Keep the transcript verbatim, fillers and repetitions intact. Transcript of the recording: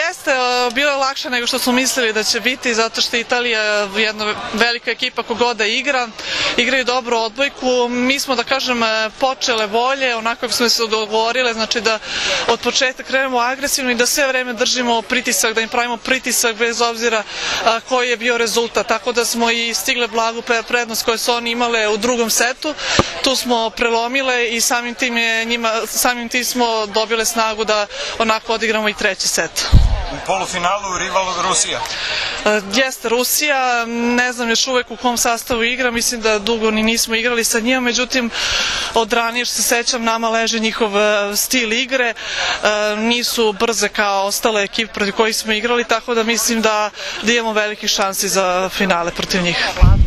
jeste, bilo je lakše nego što smo mislili da će biti, zato što je Italija jedna velika ekipa kogoda da igra, igraju dobru odbojku. Mi smo, da kažem, počele bolje, onako kako smo se dogovorile, znači da od početka krenemo agresivno i da sve vreme držimo pritisak, da im pravimo pritisak bez obzira koji je bio rezultat. Tako da smo i stigle blagu prednost koju su oni imale u drugom setu. Tu smo prelomile i samim tim, je njima, samim tim smo dobile snagu da onako odigramo i treći set. U polufinalu rival Rusija? Jeste Rusija, ne znam još uvek u kom sastavu igra, mislim da dugo ni nismo igrali sa njima, međutim od ranije što se sećam nama leže njihov stil igre, nisu brze kao ostale ekipe protiv kojih smo igrali, tako da mislim da, da imamo velike šansi za finale protiv njih.